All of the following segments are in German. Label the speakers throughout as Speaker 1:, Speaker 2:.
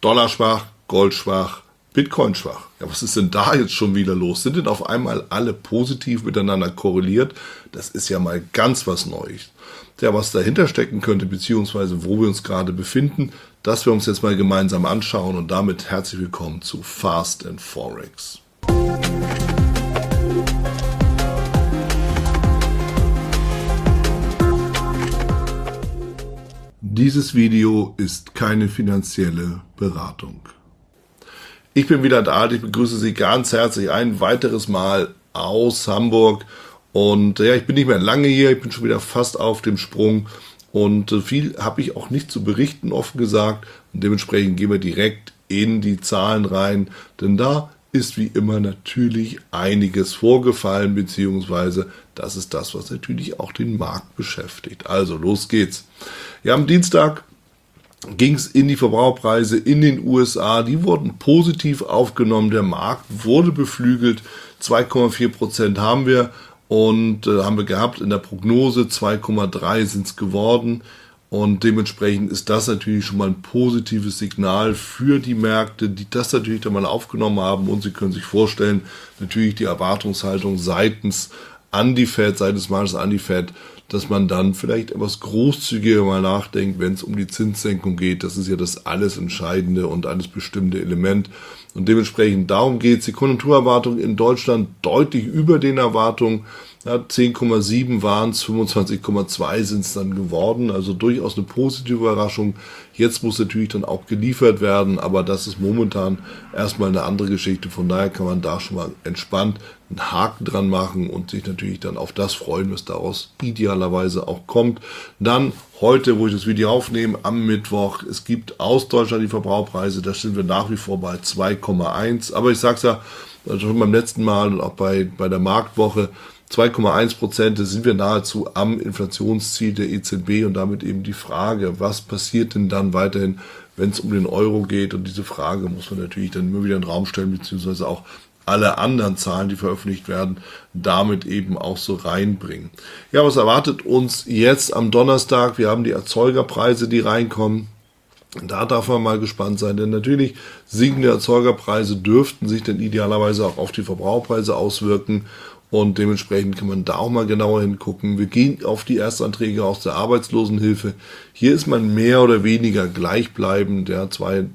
Speaker 1: Dollar schwach, Gold schwach, Bitcoin schwach. Ja, was ist denn da jetzt schon wieder los? Sind denn auf einmal alle positiv miteinander korreliert? Das ist ja mal ganz was Neues. Ja, was dahinter stecken könnte, beziehungsweise wo wir uns gerade befinden, das wir uns jetzt mal gemeinsam anschauen und damit herzlich willkommen zu Fast and Forex. Dieses Video ist keine finanzielle Beratung. Ich bin wieder da, ich begrüße Sie ganz herzlich ein weiteres Mal aus Hamburg. Und ja, ich bin nicht mehr lange hier, ich bin schon wieder fast auf dem Sprung. Und viel habe ich auch nicht zu berichten, offen gesagt. Und dementsprechend gehen wir direkt in die Zahlen rein. Denn da ist wie immer natürlich einiges vorgefallen, beziehungsweise das ist das, was natürlich auch den Markt beschäftigt. Also los geht's. Ja, am Dienstag ging es in die Verbraucherpreise in den USA. Die wurden positiv aufgenommen. Der Markt wurde beflügelt. 2,4% haben wir und haben wir gehabt in der Prognose. 2,3 sind es geworden. Und dementsprechend ist das natürlich schon mal ein positives Signal für die Märkte, die das natürlich dann mal aufgenommen haben. Und Sie können sich vorstellen, natürlich die Erwartungshaltung seitens Marktes an die Fed, dass man dann vielleicht etwas großzügiger mal nachdenkt, wenn es um die Zinssenkung geht. Das ist ja das alles entscheidende und alles bestimmte Element. Und dementsprechend darum geht es. Die Konjunkturerwartung in Deutschland deutlich über den Erwartungen. Ja, 10,7 waren es, 25,2 sind es dann geworden. Also durchaus eine positive Überraschung. Jetzt muss natürlich dann auch geliefert werden, aber das ist momentan erstmal eine andere Geschichte. Von daher kann man da schon mal entspannt einen Haken dran machen und sich natürlich dann auf das freuen, was daraus idealerweise auch kommt. Dann heute, wo ich das Video aufnehme, am Mittwoch, es gibt aus Deutschland die Verbraucherpreise, da sind wir nach wie vor bei 2,1. Aber ich sage es ja schon beim letzten Mal und auch bei der Marktwoche, 2,1%, da sind wir nahezu am Inflationsziel der EZB und damit eben die Frage, was passiert denn dann weiterhin, wenn es um den Euro geht? Und diese Frage muss man natürlich dann immer wieder in den Raum stellen, beziehungsweise auch alle anderen Zahlen, die veröffentlicht werden, damit eben auch so reinbringen. Ja, was erwartet uns jetzt am Donnerstag? Wir haben die Erzeugerpreise, die reinkommen. Da darf man mal gespannt sein, denn natürlich sinkende Erzeugerpreise dürften sich dann idealerweise auch auf die Verbraucherpreise auswirken. Und dementsprechend kann man da auch mal genauer hingucken. Wir gehen auf die Erstanträge aus der Arbeitslosenhilfe. Hier ist man mehr oder weniger gleichbleibend, ja,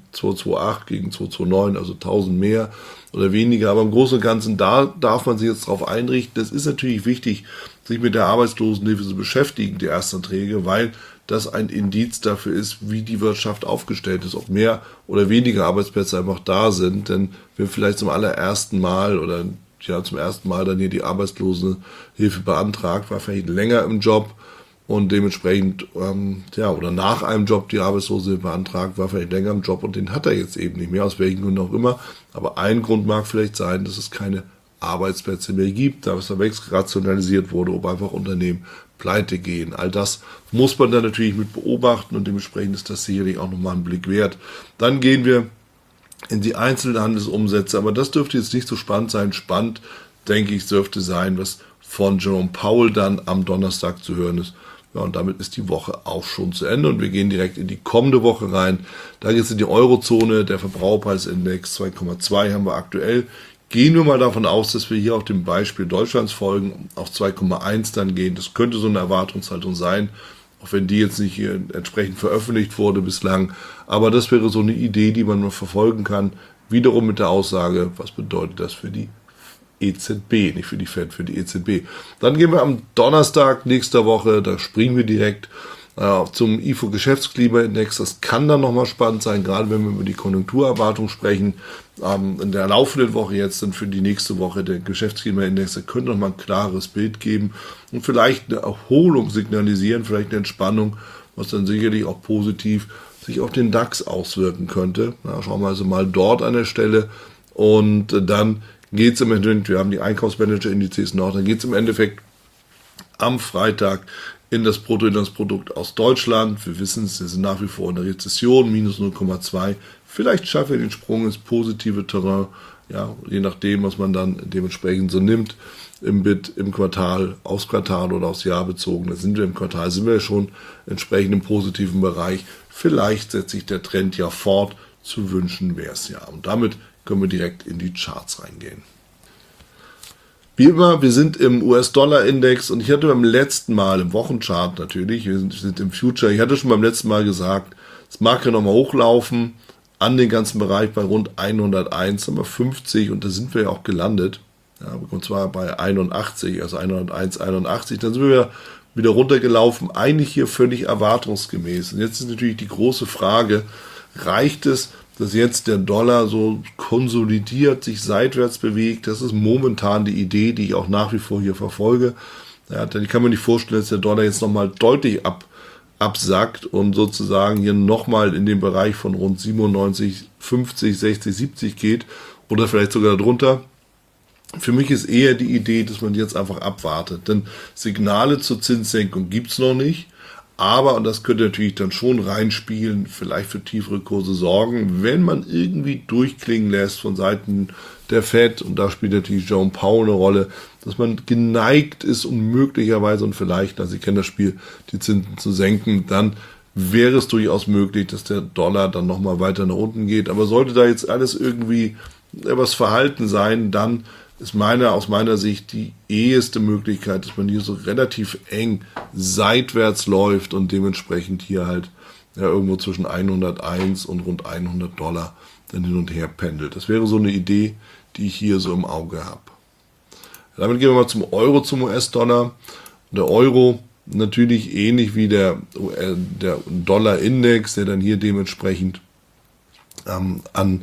Speaker 1: 228 gegen 229, also 1000 mehr oder weniger. Aber im Großen und Ganzen, da darf man sich jetzt drauf einrichten. Das ist natürlich wichtig, sich mit der Arbeitslosenhilfe zu beschäftigen, die Erstanträge, weil das ein Indiz dafür ist, wie die Wirtschaft aufgestellt ist, ob mehr oder weniger Arbeitsplätze einfach da sind. Denn wir vielleicht zum allerersten Mal oder zum ersten Mal dann hier die Arbeitslosenhilfe beantragt, war vielleicht länger im Job und dementsprechend, oder nach einem Job die Arbeitslosenhilfe beantragt, war vielleicht länger im Job und den hat er jetzt eben nicht mehr, aus welchen Gründen auch immer. Aber ein Grund mag vielleicht sein, dass es keine Arbeitsplätze mehr gibt, da es wegrationalisiert wurde, ob einfach Unternehmen pleite gehen. All das muss man dann natürlich mit beobachten und dementsprechend ist das sicherlich auch nochmal einen Blick wert. Dann gehen wir in die Einzelhandelsumsätze, aber das dürfte jetzt nicht so spannend sein. Spannend, denke ich, dürfte sein, was von Jerome Powell dann am Donnerstag zu hören ist. Ja, und damit ist die Woche auch schon zu Ende und wir gehen direkt in die kommende Woche rein. Da geht es in die Eurozone, der Verbraucherpreisindex 2,2 haben wir aktuell. Gehen wir mal davon aus, dass wir hier auf dem Beispiel Deutschlands folgen, auf 2,1 dann gehen. Das könnte so eine Erwartungshaltung sein, auch wenn die jetzt nicht hier entsprechend veröffentlicht wurde bislang. Aber das wäre so eine Idee, die man noch verfolgen kann. Wiederum mit der Aussage, was bedeutet das für die EZB, nicht für die Fed, für die EZB. Dann gehen wir am Donnerstag nächster Woche, da springen wir direkt zum IFO-Geschäftsklimaindex. Das kann dann nochmal spannend sein, gerade wenn wir über die Konjunkturerwartung sprechen. In der laufenden Woche jetzt dann für die nächste Woche der Geschäftsklimaindex, der könnte nochmal ein klares Bild geben und vielleicht eine Erholung signalisieren, vielleicht eine Entspannung, was dann sicherlich auch positiv sich auf den DAX auswirken könnte. Schauen wir also mal dort an der Stelle und dann geht es im Endeffekt, wir haben die Einkaufsmanager-Indizes noch, dann geht es im Endeffekt am Freitag in das Bruttoinlandsprodukt aus Deutschland. Wir wissen es, wir sind nach wie vor in der Rezession, minus 0,2. Vielleicht schaffen wir den Sprung ins positive Terrain, ja, je nachdem, was man dann dementsprechend so nimmt, im BIT, im Quartal, aufs Quartal oder aufs Jahr bezogen. Da sind wir im Quartal, sind wir schon entsprechend im positiven Bereich. Vielleicht setzt sich der Trend ja fort zu wünschen wäre es ja. Und damit können wir direkt in die Charts reingehen. Wie immer, wir sind im US-Dollar-Index und ich hatte beim letzten Mal, im Wochenchart natürlich, wir sind im Future, ich hatte schon beim letzten Mal gesagt, es mag ja nochmal hochlaufen an den ganzen Bereich bei rund 101,50 und da sind wir ja auch gelandet. Ja, und zwar bei 81, also 101,81, dann sind wir wieder runtergelaufen, eigentlich hier völlig erwartungsgemäß. Und jetzt ist natürlich die große Frage, reicht es, dass jetzt der Dollar so konsolidiert, sich seitwärts bewegt? Das ist momentan die Idee, die ich auch nach wie vor hier verfolge. Ja, denn ich kann mir nicht vorstellen, dass der Dollar jetzt nochmal deutlich absackt und sozusagen hier nochmal in den Bereich von rund 97, 50, 60, 70 geht oder vielleicht sogar darunter. Für mich ist eher die Idee, dass man jetzt einfach abwartet, denn Signale zur Zinssenkung gibt's noch nicht. Aber, und das könnte natürlich dann schon reinspielen, vielleicht für tiefere Kurse sorgen, wenn man irgendwie durchklingen lässt von Seiten der Fed, und da spielt natürlich Jerome Powell eine Rolle, dass man geneigt ist und möglicherweise und vielleicht, also Sie kennen das Spiel, die Zinsen zu senken, dann wäre es durchaus möglich, dass der Dollar dann nochmal weiter nach unten geht. Aber sollte da jetzt alles irgendwie etwas verhalten sein, dann ist aus meiner Sicht die eheste Möglichkeit, dass man hier so relativ eng seitwärts läuft und dementsprechend hier halt ja, irgendwo zwischen 101 und rund $100 dann hin und her pendelt. Das wäre so eine Idee, die ich hier so im Auge habe. Damit gehen wir mal zum Euro, zum US-Dollar. Der Euro natürlich ähnlich wie der Dollar-Index, der dann hier dementsprechend an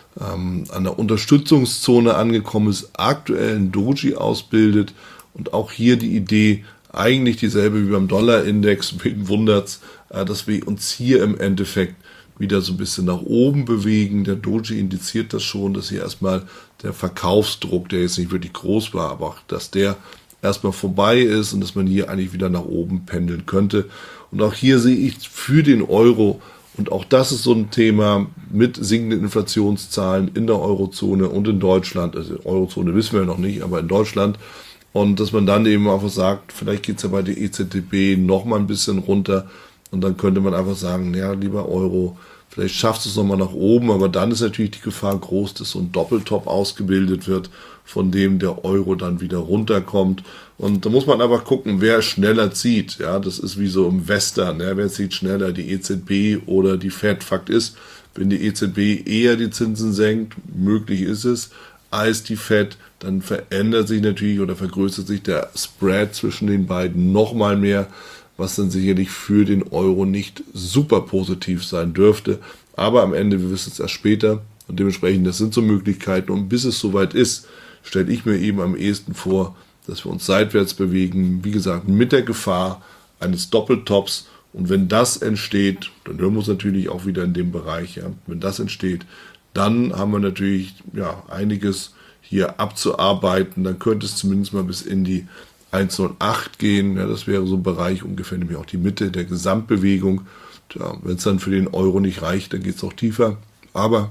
Speaker 1: der Unterstützungszone angekommen ist, aktuell ein Doji ausbildet und auch hier die Idee eigentlich dieselbe wie beim Dollar-Index. Wen wundert's, dass wir uns hier im Endeffekt wieder so ein bisschen nach oben bewegen. Der Doji indiziert das schon, dass hier erstmal der Verkaufsdruck, der jetzt nicht wirklich groß war, aber auch, dass der erstmal vorbei ist und dass man hier eigentlich wieder nach oben pendeln könnte. Und auch hier sehe ich für den Euro, und auch das ist so ein Thema mit sinkenden Inflationszahlen in der Eurozone und in Deutschland. Also Eurozone wissen wir noch nicht, aber in Deutschland. Und dass man dann eben einfach sagt, vielleicht geht es ja bei der EZB noch mal ein bisschen runter. Und dann könnte man einfach sagen, ja, lieber Euro, vielleicht schaffst du es nochmal nach oben. Aber dann ist natürlich die Gefahr groß, dass so ein Doppeltop ausgebildet wird, von dem der Euro dann wieder runterkommt. Und da muss man einfach gucken, wer schneller zieht. Ja, das ist wie so im Western. Ja, wer zieht schneller, die EZB oder die Fed? Fakt ist, wenn die EZB eher die Zinsen senkt, möglich ist es, als die Fed, dann verändert sich natürlich oder vergrößert sich der Spread zwischen den beiden nochmal mehr, was dann sicherlich für den Euro nicht super positiv sein dürfte. Aber am Ende, wir wissen es erst später und dementsprechend, das sind so Möglichkeiten. Und bis es soweit ist, stelle ich mir eben am ehesten vor, dass wir uns seitwärts bewegen, wie gesagt, mit der Gefahr eines Doppeltops. Und wenn das entsteht, dann hören wir uns natürlich auch wieder in dem Bereich, ja, wenn das entsteht, dann haben wir natürlich ja, einiges hier abzuarbeiten. Dann könnte es zumindest mal bis in die 1,08 gehen. Ja, das wäre so ein Bereich, ungefähr nämlich auch die Mitte der Gesamtbewegung. Tja, wenn es dann für den Euro nicht reicht, dann geht es auch tiefer. Aber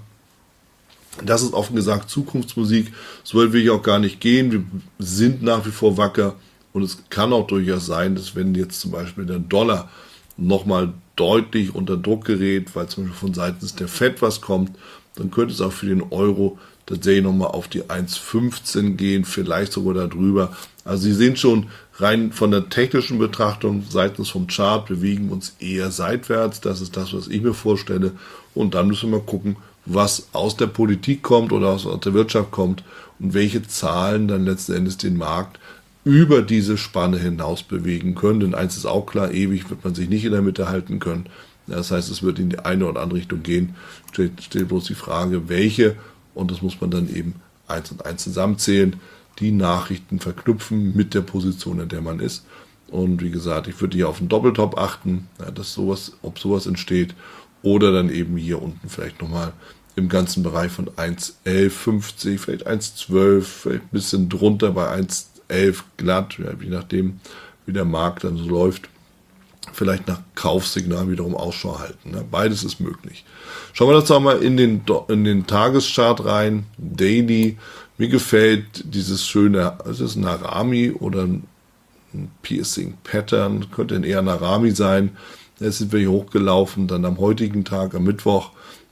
Speaker 1: das ist offen gesagt Zukunftsmusik. So weit will ich auch gar nicht gehen. Wir sind nach wie vor wacker. Und es kann auch durchaus sein, dass wenn jetzt zum Beispiel der Dollar nochmal deutlich unter Druck gerät, weil zum Beispiel von seitens der Fed was kommt, dann könnte es auch für den Euro tatsächlich nochmal auf die 1,15 gehen, vielleicht sogar darüber. Also Sie sehen schon, rein von der technischen Betrachtung seitens vom Chart bewegen wir uns eher seitwärts. Das ist das, was ich mir vorstelle. Und dann müssen wir mal gucken, was aus der Politik kommt oder aus der Wirtschaft kommt und welche Zahlen dann letzten Endes den Markt über diese Spanne hinaus bewegen können. Denn eins ist auch klar, ewig wird man sich nicht in der Mitte halten können. Das heißt, es wird in die eine oder andere Richtung gehen. Steht bloß die Frage, welche. Und das muss man dann eben eins und eins zusammenzählen, die Nachrichten verknüpfen mit der Position, in der man ist. Und wie gesagt, ich würde hier auf den Doppeltop achten, ja, dass ob sowas entsteht. Oder dann eben hier unten vielleicht nochmal im ganzen Bereich von 1,1150, vielleicht 1,12, vielleicht ein bisschen drunter bei 1,11 glatt, ja, je nachdem, wie der Markt dann so läuft. Vielleicht nach Kaufsignal wiederum Ausschau halten. Ne? Beides ist möglich. Schauen wir dazu mal in den Tageschart rein. Daily. Mir gefällt dieses schöne, es ist ein Harami oder ein Piercing Pattern. Könnte eher ein Harami sein. Jetzt sind wir hier hochgelaufen. Dann am heutigen Tag, am Mittwoch,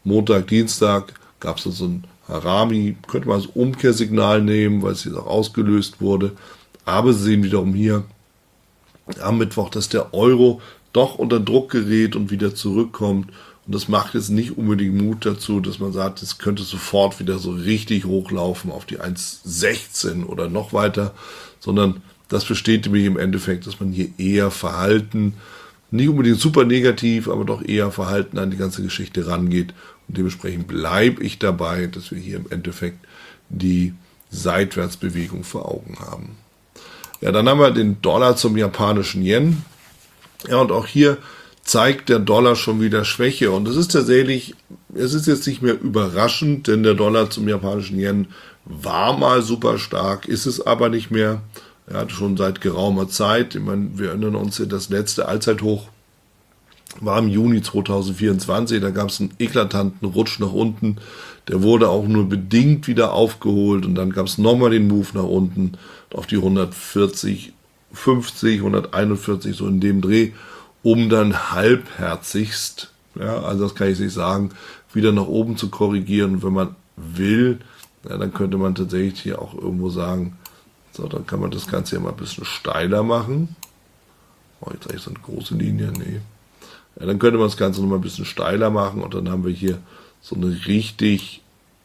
Speaker 1: Montag, Dienstag gab es so ein Harami, könnte man als Umkehrsignal nehmen, weil es jetzt auch ausgelöst wurde. Aber Sie sehen wiederum hier am Mittwoch, dass der Euro doch unter Druck gerät und wieder zurückkommt. Und das macht jetzt nicht unbedingt Mut dazu, dass man sagt, es könnte sofort wieder so richtig hochlaufen auf die 1,16 oder noch weiter, sondern das bestätigt mich im Endeffekt, dass man hier eher verhalten, nicht unbedingt super negativ, aber doch eher verhalten an die ganze Geschichte rangeht. Und dementsprechend bleibe ich dabei, dass wir hier im Endeffekt die Seitwärtsbewegung vor Augen haben. Ja, dann haben wir den Dollar zum japanischen Yen. Ja, und auch hier zeigt der Dollar schon wieder Schwäche. Und das ist tatsächlich, es ist jetzt nicht mehr überraschend, denn der Dollar zum japanischen Yen war mal super stark, ist es aber nicht mehr. Er hatte schon seit geraumer Zeit, ich meine, wir erinnern uns, das letzte Allzeithoch war im Juni 2024, da gab es einen eklatanten Rutsch nach unten, der wurde auch nur bedingt wieder aufgeholt und dann gab es nochmal den Move nach unten auf die 140, 50, 141, so in dem Dreh, um dann halbherzigst, ja, also das kann ich nicht sagen, wieder nach oben zu korrigieren. Wenn man will, ja, dann könnte man tatsächlich hier auch irgendwo sagen, so, dann kann man das Ganze ja mal ein bisschen steiler machen. Oh, jetzt habe ich so eine große Linie, nee. Ja, dann könnte man das Ganze nochmal ein bisschen steiler machen und dann haben wir hier so eine richtig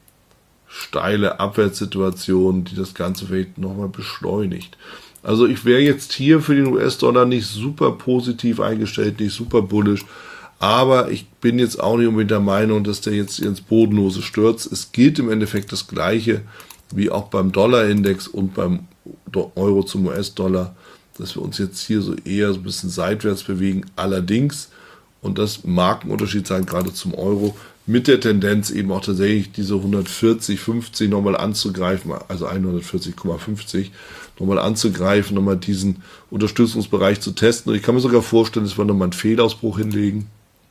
Speaker 1: steile Abwärtssituation, die das Ganze vielleicht nochmal beschleunigt. Also ich wäre jetzt hier für den US-Dollar nicht super positiv eingestellt, nicht super bullish, aber ich bin jetzt auch nicht unbedingt der Meinung, dass der jetzt ins Bodenlose stürzt. Es gilt im Endeffekt das Gleiche wie auch beim Dollarindex und beim Euro zum US-Dollar, dass wir uns jetzt hier so eher so ein bisschen seitwärts bewegen. Allerdings, und das mag ein Unterschied sein, gerade zum Euro, mit der Tendenz eben auch tatsächlich diese 140,50 nochmal anzugreifen, also 140,50 nochmal anzugreifen, nochmal diesen Unterstützungsbereich zu testen. Und ich kann mir sogar vorstellen, dass wir nochmal einen Fehlausbruch hinlegen,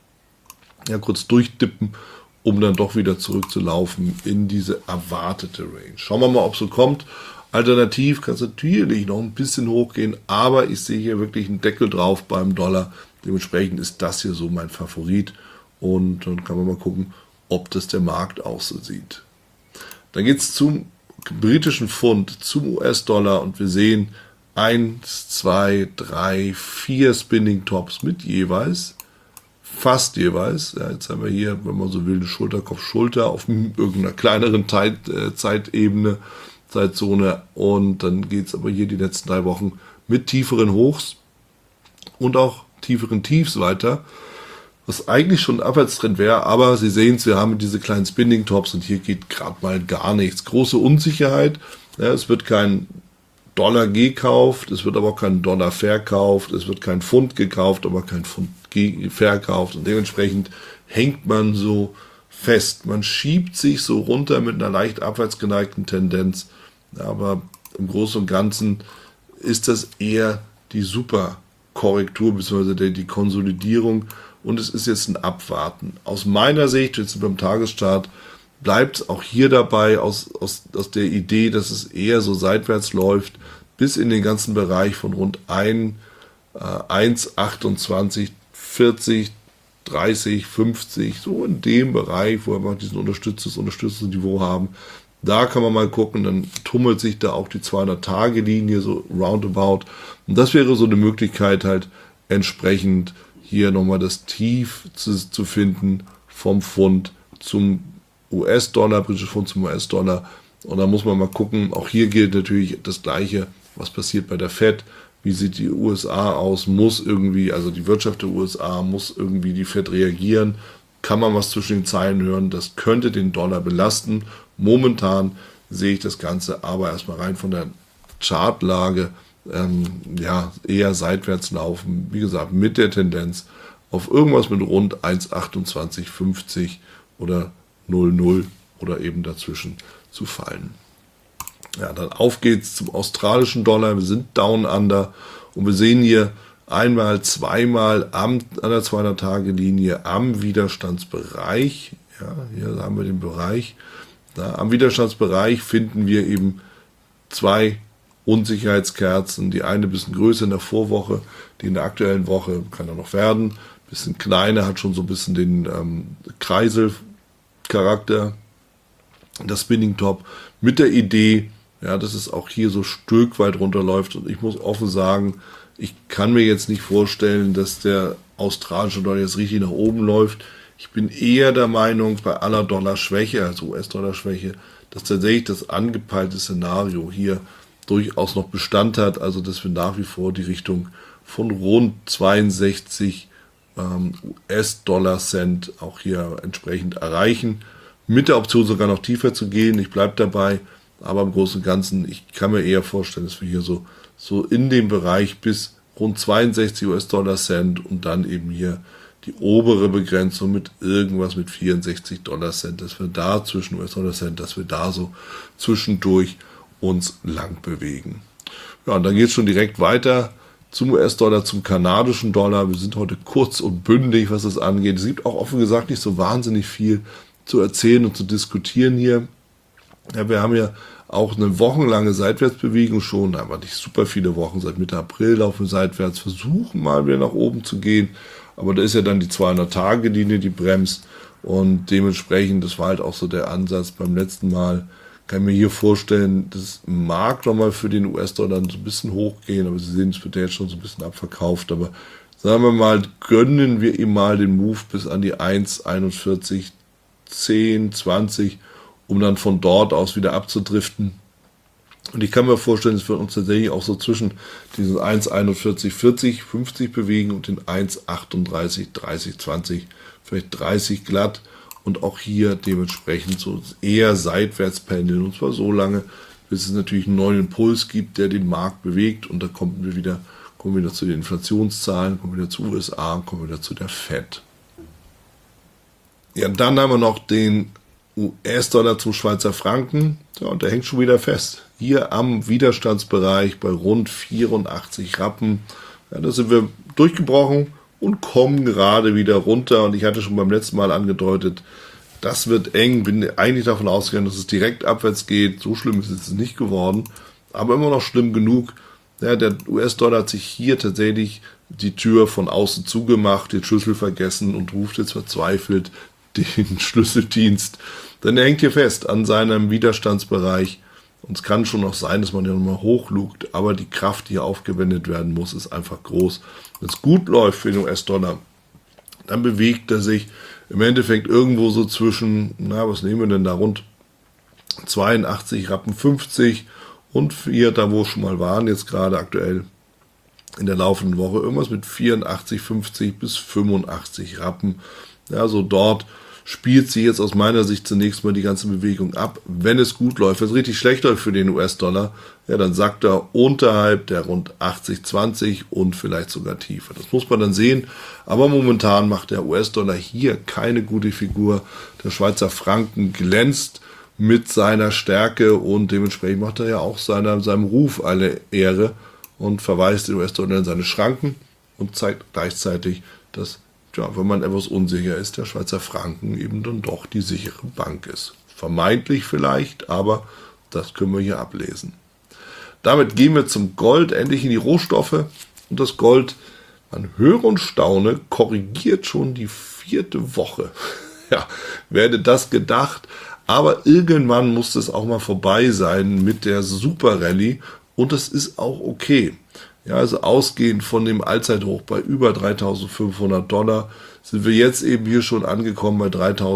Speaker 1: ja, kurz durchdippen, um dann doch wieder zurückzulaufen in diese erwartete Range. Schauen wir mal, ob es so kommt. Alternativ kann es natürlich noch ein bisschen hochgehen, aber ich sehe hier wirklich einen Deckel drauf beim Dollar. Dementsprechend ist das hier so mein Favorit. Und dann kann man mal gucken, ob das der Markt auch so sieht. Dann geht es zum britischen Pfund, zum US-Dollar und wir sehen 1, 2, 3, 4 Spinning Tops mit jeweils, fast jeweils, ja, jetzt haben wir hier, wenn man so will, eine Schulter-Kopf-Schulter auf irgendeiner kleineren Zeitebene, Zeitzone und dann geht es aber hier die letzten 3 Wochen mit tieferen Hochs und auch tieferen Tiefs weiter, was eigentlich schon ein Abwärtstrend wäre, aber Sie sehen es, wir haben diese kleinen Spinning Tops und hier geht gerade mal gar nichts. Große Unsicherheit, ja, es wird kein Dollar gekauft, es wird aber auch kein Dollar verkauft, es wird kein Pfund gekauft, aber kein Pfund verkauft und dementsprechend hängt man so fest. Man schiebt sich so runter mit einer leicht abwärts geneigten Tendenz, aber im Großen und Ganzen ist das eher die Superkorrektur bzw. die Konsolidierung und es ist jetzt ein Abwarten. Aus meiner Sicht, jetzt beim Tageschart, bleibt es auch hier dabei aus der Idee, dass es eher so seitwärts läuft, bis in den ganzen Bereich von rund 1,28, 40, 30, 50, so in dem Bereich, wo wir diesen Unterstützungsniveau haben. Da kann man mal gucken, dann tummelt sich da auch die 200-Tage-Linie so roundabout. Und das wäre so eine Möglichkeit halt entsprechend hier nochmal das Tief zu finden vom Pfund zum US-Dollar, britisches Pfund zum US-Dollar. Und da muss man mal gucken, auch hier gilt natürlich das Gleiche, was passiert bei der Fed, wie sieht die USA aus, muss irgendwie, also die Wirtschaft der USA, muss irgendwie die Fed reagieren, kann man was zwischen den Zeilen hören, das könnte den Dollar belasten. Momentan sehe ich das Ganze aber erstmal rein von der Chartlage, ja, eher seitwärts laufen, wie gesagt, mit der Tendenz auf irgendwas mit rund 1,2850 oder 0,0 oder eben dazwischen zu fallen. Ja, dann auf geht's zum australischen Dollar. Wir sind down under und wir sehen hier einmal, zweimal an der 200-Tage-Linie am Widerstandsbereich. Ja, hier haben wir den Bereich. Da, am Widerstandsbereich finden wir eben 2 Unsicherheitskerzen. Die eine ein bisschen größer in der Vorwoche, die in der aktuellen Woche kann er noch werden. Ein bisschen kleiner, hat schon so ein bisschen den Kreisel Charakter, das Spinning Top, mit der Idee, ja, dass es auch hier so ein Stück weit runterläuft. Und ich muss offen sagen, ich kann mir jetzt nicht vorstellen, dass der australische Dollar jetzt richtig nach oben läuft. Ich bin eher der Meinung, bei aller Dollarschwäche, also US-Dollar-Schwäche, dass tatsächlich das angepeilte Szenario hier durchaus noch Bestand hat. Also dass wir nach wie vor die Richtung von rund 62 US-Dollar-Cent auch hier entsprechend erreichen. Mit der Option sogar noch tiefer zu gehen. Ich bleibe dabei. Aber im Großen und Ganzen, ich kann mir eher vorstellen, dass wir hier so in dem Bereich bis rund 62 US-Dollar-Cent und dann eben hier die obere Begrenzung mit irgendwas mit 64 Dollar-Cent, dass wir da zwischen US-Dollar-Cent, dass wir da so zwischendurch uns lang bewegen. Ja, und dann geht es schon direkt weiter zum US-Dollar, zum kanadischen Dollar. Wir sind heute kurz und bündig, was das angeht. Es gibt auch offen gesagt nicht so wahnsinnig viel zu erzählen und zu diskutieren hier. Ja, wir haben ja auch eine wochenlange Seitwärtsbewegung schon, aber nicht super viele Wochen, seit Mitte April laufen wir seitwärts, versuchen mal wieder nach oben zu gehen, aber da ist ja dann die 200-Tage-Linie, die bremst und dementsprechend, das war halt auch so der Ansatz beim letzten Mal, kann ich mir hier vorstellen, das mag nochmal für den US-Dollar so ein bisschen hochgehen, aber Sie sehen, es wird ja jetzt schon so ein bisschen abverkauft, aber sagen wir mal, gönnen wir ihm mal den Move bis an die 1,41, 10, 20, um dann von dort aus wieder abzudriften. Und ich kann mir vorstellen, es wird uns tatsächlich auch so zwischen diesen 1,41, 40, 50 bewegen und den 1,38, 30, 20, vielleicht 30 glatt. Und auch hier dementsprechend so eher seitwärts pendeln. Und zwar so lange, bis es natürlich einen neuen Impuls gibt, der den Markt bewegt. Und da kommen wir wieder zu den Inflationszahlen, kommen wieder zu USA, kommen wieder zu der Fed. Ja, dann haben wir noch den US-Dollar zum Schweizer Franken, ja, und der hängt schon wieder fest. Hier am Widerstandsbereich bei rund 84 Rappen. Ja, da sind wir durchgebrochen und kommen gerade wieder runter. Und ich hatte schon beim letzten Mal angedeutet, das wird eng. Bin eigentlich davon ausgegangen, dass es direkt abwärts geht. So schlimm ist es nicht geworden, aber immer noch schlimm genug. Ja, der US-Dollar hat sich hier tatsächlich die Tür von außen zugemacht, den Schlüssel vergessen und ruft jetzt verzweifelt den Schlüsseldienst. Denn er hängt hier fest an seinem Widerstandsbereich. Und es kann schon noch sein, dass man ja nochmal hochlugt, aber die Kraft, die hier aufgewendet werden muss, ist einfach groß. Wenn es gut läuft für den US-Dollar, dann bewegt er sich im Endeffekt irgendwo so zwischen, was nehmen wir denn da, rund 82 Rappen 50 und hier, da wo wir schon mal waren, jetzt gerade aktuell in der laufenden Woche, irgendwas mit 84, 50 bis 85 Rappen. Ja, so dort spielt sie jetzt aus meiner Sicht zunächst mal die ganze Bewegung ab. Wenn es gut läuft, wenn es richtig schlecht läuft für den US-Dollar, ja, dann sackt er unterhalb der rund 80,20 und vielleicht sogar tiefer. Das muss man dann sehen. Aber momentan macht der US-Dollar hier keine gute Figur. Der Schweizer Franken glänzt mit seiner Stärke und dementsprechend macht er ja auch seinem Ruf alle Ehre und verweist den US-Dollar in seine Schranken und zeigt gleichzeitig, dass, wenn man etwas unsicher ist, der Schweizer Franken eben dann doch die sichere Bank ist. Vermeintlich vielleicht, aber das können wir hier ablesen. Damit gehen wir zum Gold, endlich in die Rohstoffe. Und das Gold, man höre und staune, korrigiert schon die 4. Woche. Ja, wer hätte das gedacht? Aber irgendwann muss es auch mal vorbei sein mit der Super Rallye. Und das ist auch okay. Ja, also ausgehend von dem Allzeithoch bei über $3.500 sind wir jetzt eben hier schon angekommen bei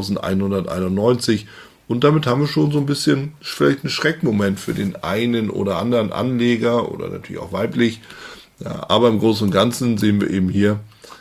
Speaker 1: 3.191 und damit haben wir schon so ein bisschen vielleicht einen Schreckmoment für den einen oder anderen Anleger oder natürlich auch weiblich. Ja, aber im Großen und Ganzen sehen wir eben hier,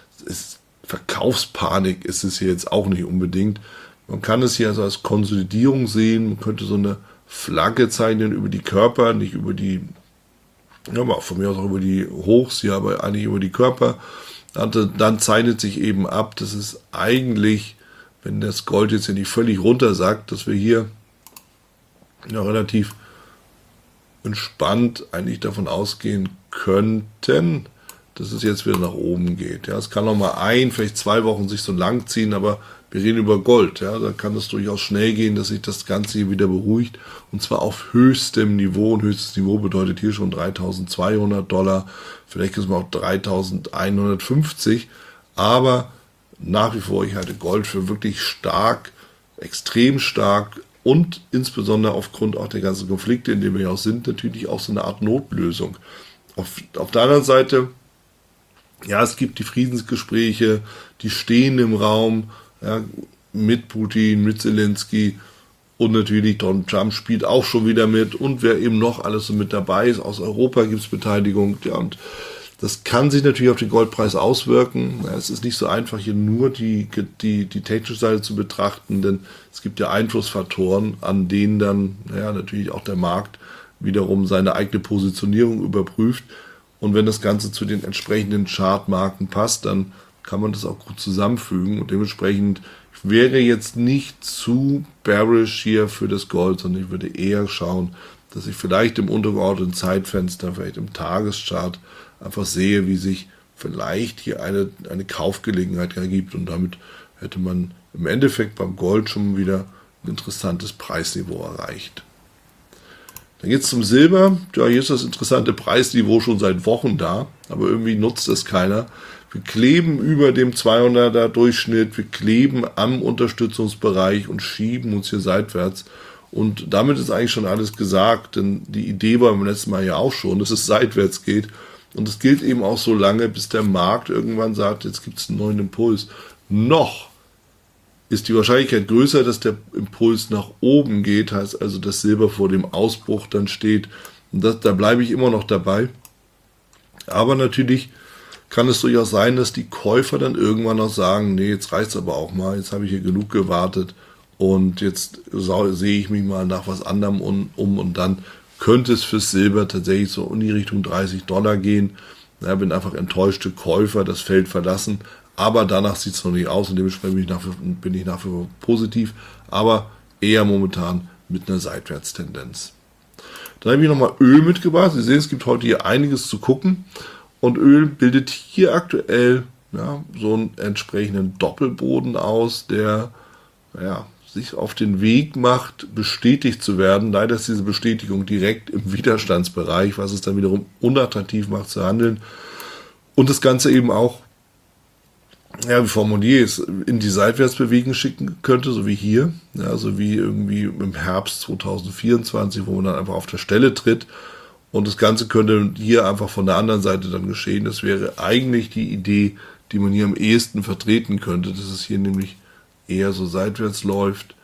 Speaker 1: Verkaufspanik ist es hier jetzt auch nicht unbedingt. Man kann es hier also als Konsolidierung sehen, man könnte so eine Flagge zeichnen über die Körper, nicht über die, aber von mir aus auch über die Hochs, ja, aber eigentlich über die Körper. Dann zeichnet sich eben ab, dass es eigentlich, wenn das Gold jetzt hier nicht völlig runtersackt, dass wir hier relativ entspannt eigentlich davon ausgehen könnten, dass es jetzt wieder nach oben geht. Ja, es kann noch mal vielleicht 2 Wochen sich so lang ziehen, aber wir reden über Gold. Ja, da kann es durchaus schnell gehen, dass sich das Ganze hier wieder beruhigt. Und zwar auf höchstem Niveau. Und höchstes Niveau bedeutet hier schon $3.200. Vielleicht ist es auch 3.150. Aber nach wie vor, ich halte Gold für wirklich stark extrem stark und insbesondere aufgrund auch der ganzen Konflikte, in denen wir ja auch sind, natürlich auch so eine Art Notlösung. Auf der anderen Seite, ja, es gibt die Friedensgespräche, die stehen im Raum, ja, mit Putin, mit Zelensky und natürlich Donald Trump spielt auch schon wieder mit und wer eben noch alles so mit dabei ist. Aus Europa gibt es Beteiligung, ja, und das kann sich natürlich auf den Goldpreis auswirken. Ja, es ist nicht so einfach, hier nur die technische Seite zu betrachten, denn es gibt ja Einflussfaktoren, an denen dann natürlich auch der Markt wiederum seine eigene Positionierung überprüft. Und wenn das Ganze zu den entsprechenden Chartmarken passt, dann kann man das auch gut zusammenfügen. Und dementsprechend wäre jetzt nicht zu bearish hier für das Gold, sondern ich würde eher schauen, dass ich vielleicht im untergeordneten Zeitfenster, vielleicht im Tageschart einfach sehe, wie sich vielleicht hier eine Kaufgelegenheit ergibt. Und damit hätte man im Endeffekt beim Gold schon wieder ein interessantes Preisniveau erreicht. Dann geht es zum Silber. Ja, hier ist das interessante Preisniveau schon seit Wochen da, aber irgendwie nutzt es keiner. Wir kleben über dem 200er Durchschnitt, wir kleben am Unterstützungsbereich und schieben uns hier seitwärts. Und damit ist eigentlich schon alles gesagt, denn die Idee war beim letzten Mal ja auch schon, dass es seitwärts geht. Und es gilt eben auch so lange, bis der Markt irgendwann sagt, jetzt gibt es einen neuen Impuls. Noch ist die Wahrscheinlichkeit größer, dass der Impuls nach oben geht, heißt also, dass Silber vor dem Ausbruch dann steht. Und da bleibe ich immer noch dabei. Aber natürlich kann es durchaus sein, dass die Käufer dann irgendwann noch sagen, nee, jetzt reicht es aber auch mal, jetzt habe ich hier genug gewartet und jetzt sehe ich mich mal nach was anderem um und dann könnte es fürs Silber tatsächlich so in die Richtung $30 gehen. Ja, wenn einfach enttäuschte Käufer das Feld verlassen, aber danach sieht es noch nicht aus und dementsprechend bin ich nach wie vor positiv, aber eher momentan mit einer Seitwärtstendenz. Dann habe ich nochmal Öl mitgebracht. Sie sehen, es gibt heute hier einiges zu gucken. Und Öl bildet hier aktuell so einen entsprechenden Doppelboden aus, der sich auf den Weg macht, bestätigt zu werden. Leider ist diese Bestätigung direkt im Widerstandsbereich, was es dann wiederum unattraktiv macht zu handeln. Und das Ganze eben auch, wie formuliere ich es, in die Seitwärtsbewegung schicken könnte, so wie hier. Ja, so wie irgendwie im Herbst 2024, wo man dann einfach auf der Stelle tritt. Und das Ganze könnte hier einfach von der anderen Seite dann geschehen. Das wäre eigentlich die Idee, die man hier am ehesten vertreten könnte, dass es hier nämlich eher so seitwärts läuft,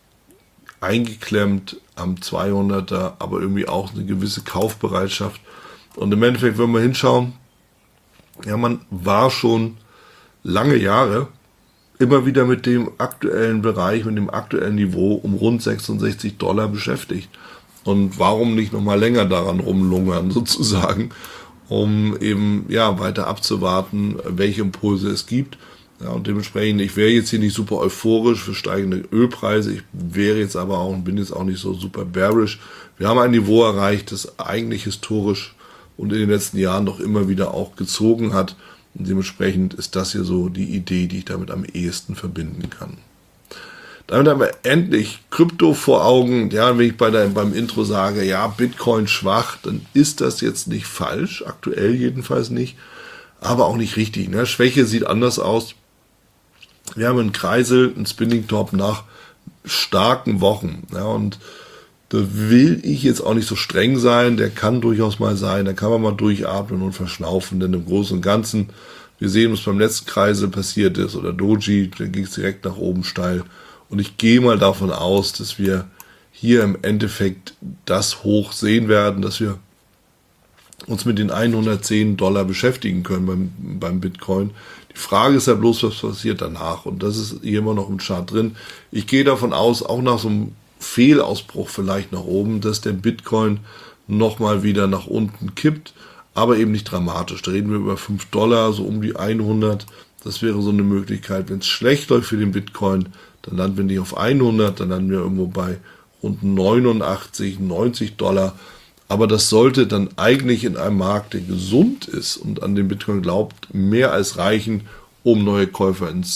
Speaker 1: eingeklemmt am 200er, aber irgendwie auch eine gewisse Kaufbereitschaft. Und im Endeffekt, wenn wir hinschauen, man war schon lange Jahre immer wieder mit dem aktuellen Bereich, mit dem aktuellen Niveau um rund $66 beschäftigt. Und warum nicht nochmal länger daran rumlungern sozusagen, um eben weiter abzuwarten, welche Impulse es gibt. Ja, und dementsprechend, ich wäre jetzt hier nicht super euphorisch für steigende Ölpreise, ich wäre jetzt aber auch und bin jetzt auch nicht so super bearish. Wir haben ein Niveau erreicht, das eigentlich historisch und in den letzten Jahren doch immer wieder auch gezogen hat. Und dementsprechend ist das hier so die Idee, die ich damit am ehesten verbinden kann. Damit haben wir endlich Krypto vor Augen. Ja, wenn ich beim Intro sage, Bitcoin schwach, dann ist das jetzt nicht falsch, aktuell jedenfalls nicht, aber auch nicht richtig. Ne? Schwäche sieht anders aus. Wir haben einen Kreisel, einen Spinning Top nach starken Wochen. Ja, und da will ich jetzt auch nicht so streng sein. Der kann durchaus mal sein. Da kann man mal durchatmen und verschnaufen. Denn im Großen und Ganzen, wir sehen, was beim letzten Kreisel passiert ist. Oder Doji, da ging es direkt nach oben steil. Und ich gehe mal davon aus, dass wir hier im Endeffekt das Hoch sehen werden, dass wir uns mit den $110 beschäftigen können beim Bitcoin. Die Frage ist ja bloß, was passiert danach. Und das ist hier immer noch im Chart drin. Ich gehe davon aus, auch nach so einem Fehlausbruch vielleicht nach oben, dass der Bitcoin nochmal wieder nach unten kippt, aber eben nicht dramatisch. Da reden wir über $5, so um die 100. Das wäre so eine Möglichkeit. Wenn es schlecht läuft für den Bitcoin, dann landen wir nicht auf 100, dann landen wir irgendwo bei rund 89, $90. Aber das sollte dann eigentlich in einem Markt, der gesund ist und an den Bitcoin glaubt, mehr als reichen, um neue Käufer in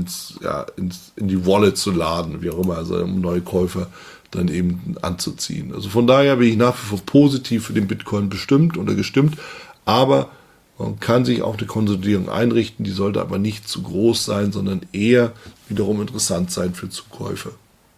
Speaker 1: die Wallet zu laden, wie auch immer, also um neue Käufer dann eben anzuziehen. Also von daher bin ich nach wie vor positiv für den Bitcoin bestimmt oder gestimmt, aber man kann sich auch eine Konsolidierung einrichten, die sollte aber nicht zu groß sein, sondern eher wiederum interessant sein für Zukäufe.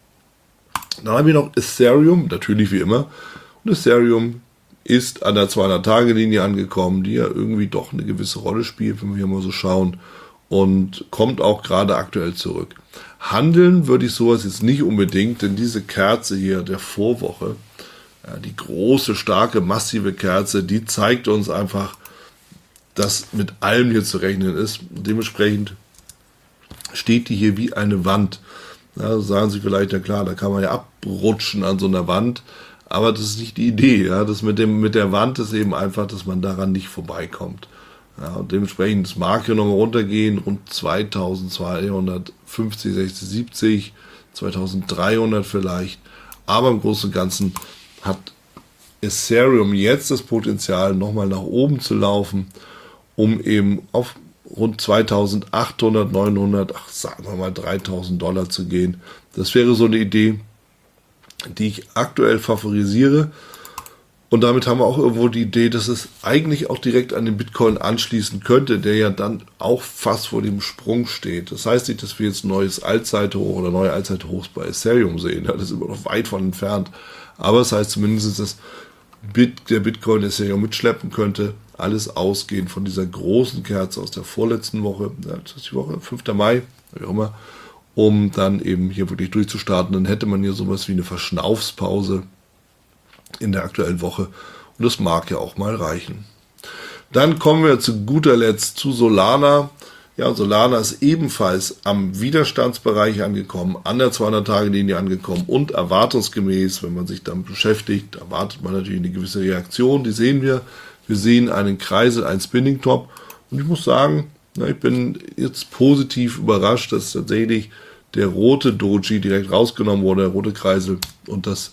Speaker 1: Dann habe ich noch Ethereum, natürlich wie immer. Und Ethereum ist an der 200-Tage-Linie angekommen, die ja irgendwie doch eine gewisse Rolle spielt, wenn wir hier mal so schauen. Und kommt auch gerade aktuell zurück. Handeln würde ich sowas jetzt nicht unbedingt, denn diese Kerze hier der Vorwoche, ja, die große, starke, massive Kerze, die zeigt uns einfach, dass mit allem hier zu rechnen ist. Und dementsprechend steht die hier wie eine Wand. Ja, sagen Sie vielleicht, ja klar, da kann man ja abrutschen an so einer Wand, aber das ist nicht die Idee. Ja. Das mit der Wand ist eben einfach, dass man daran nicht vorbeikommt. Ja, und dementsprechend, es mag hier nochmal runtergehen, rund 2250, 60, 70, 2300 vielleicht, aber im Großen und Ganzen hat Ethereum jetzt das Potenzial, nochmal nach oben zu laufen, um eben auf rund 2800, 900, sagen wir mal 3000 Dollar zu gehen. Das wäre so eine Idee, die ich aktuell favorisiere. Und damit haben wir auch irgendwo die Idee, dass es eigentlich auch direkt an den Bitcoin anschließen könnte, der ja dann auch fast vor dem Sprung steht. Das heißt nicht, dass wir jetzt ein neues Allzeithoch oder neue Allzeithochs bei Ethereum sehen. Ja, das ist immer noch weit von entfernt. Aber es heißt zumindest, dass der Bitcoin Ethereum mitschleppen könnte. Alles ausgehend von dieser großen Kerze aus der vorletzten Woche, das ist die Woche 5. Mai, wie auch immer, um dann eben hier wirklich durchzustarten. Dann hätte man hier sowas wie eine Verschnaufspause in der aktuellen Woche und das mag ja auch mal reichen. Dann kommen wir zu guter Letzt zu Solana. Ja, Solana ist ebenfalls am Widerstandsbereich angekommen, an der 200-Tage-Linie angekommen und erwartungsgemäß, wenn man sich damit beschäftigt, erwartet man natürlich eine gewisse Reaktion, die sehen wir. Wir sehen einen Kreisel, einen Spinning Top und ich muss sagen, ich bin jetzt positiv überrascht, dass tatsächlich der rote Doji direkt rausgenommen wurde, der rote Kreisel und das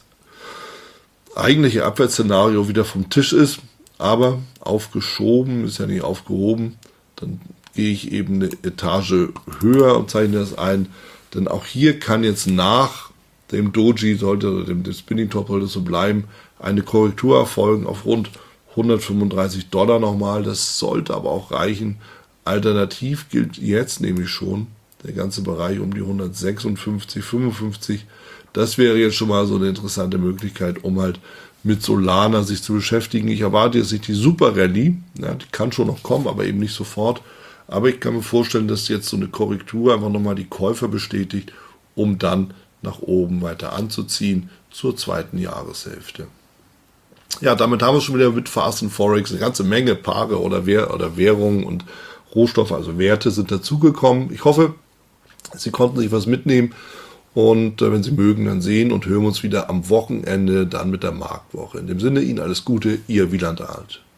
Speaker 1: eigentliche Abwärtsszenario wieder vom Tisch ist, aber aufgeschoben, ist ja nicht aufgehoben, dann gehe ich eben eine Etage höher und zeichne das ein, denn auch hier kann jetzt nach dem Doji, sollte dem Spinning Top sollte so bleiben, eine Korrektur erfolgen auf rund 135 Dollar nochmal, das sollte aber auch reichen. Alternativ gilt jetzt nämlich schon der ganze Bereich um die 156, 55. Das wäre jetzt schon mal so eine interessante Möglichkeit, um halt mit Solana sich zu beschäftigen. Ich erwarte jetzt nicht die Super Rallye, ja, die kann schon noch kommen, aber eben nicht sofort. Aber ich kann mir vorstellen, dass jetzt so eine Korrektur einfach nochmal die Käufer bestätigt, um dann nach oben weiter anzuziehen zur zweiten Jahreshälfte. Ja, damit haben wir schon wieder mit Fast and Forex eine ganze Menge Paare oder Währungen und Rohstoffe, also Werte sind dazugekommen. Ich hoffe, Sie konnten sich was mitnehmen und wenn Sie mögen, dann sehen und hören wir uns wieder am Wochenende, dann mit der Marktwoche. In dem Sinne, Ihnen alles Gute, Ihr Wieland Alt.